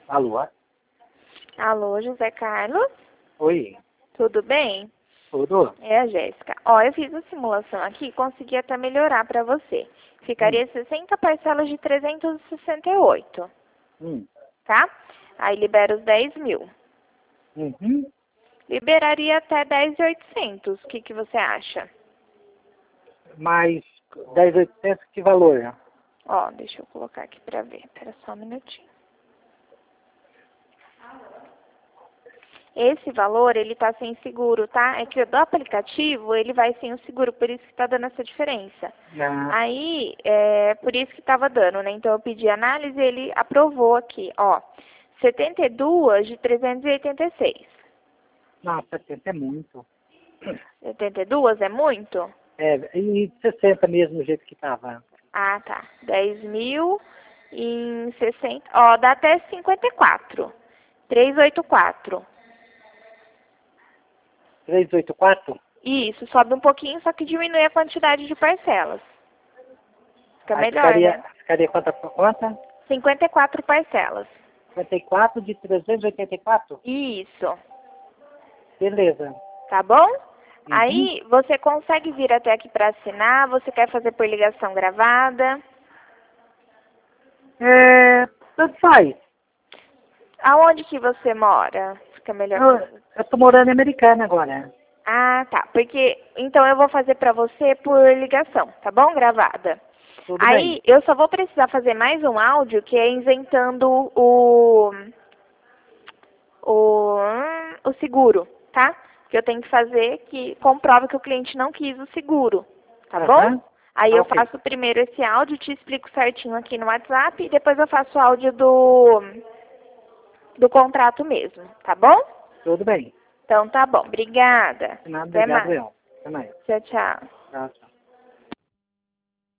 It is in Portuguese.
Alô? Alô, José Carlos? Oi, Tudo bem? tudo? É a Jéssica. Ó, eu fiz a simulação aqui e consegui até melhorar para você. Ficaria 60 parcelas de 368, Hum. tá? Aí libera os 10 mil. Uhum. Liberaria até 10.800. O que você acha? Mais 10.800, que valor? Ó, deixa eu colocar aqui para ver. Espera só um minutinho. Esse valor, ele tá sem seguro, tá? É que do aplicativo, ele vai sem o seguro, por isso que tá dando essa diferença. Ah, Aí, por isso que tava dando, né? Então, eu pedi análise e ele aprovou aqui, ó. 72 de 386. nossa, 70 é muito. 72 é muito? É, e 60 mesmo, do jeito que tava. Ah, tá. 10 mil em 60. Ó, dá até 54. 384. 384? Isso, sobe um pouquinho, só que diminui a quantidade de parcelas. Fica Aí melhor, né? ficaria quanto por conta? 54 parcelas. 54 de 384? Isso, Beleza. tá bom? Uhum. Aí você consegue vir até aqui para assinar, você quer fazer por ligação gravada? Tanto faz. Aonde que você mora? Fica melhor para você. Eu tô morando em Americana agora. Ah, tá. Porque então eu vou fazer para você por ligação, tá bom? Gravada. Tudo bem. Aí eu só vou precisar fazer mais um áudio que é isentando o seguro, tá? Que eu tenho que fazer que comprova que o cliente não quis o seguro, tá bom? Aham. Aí eu Ok. faço primeiro esse áudio, te explico certinho aqui no WhatsApp e depois eu faço o áudio do contrato mesmo, tá bom? Tudo bem. Então tá bom, obrigada. Nada, Até obrigado, mais. eu. Até mais. Tchau, tchau. Tchau, tchau.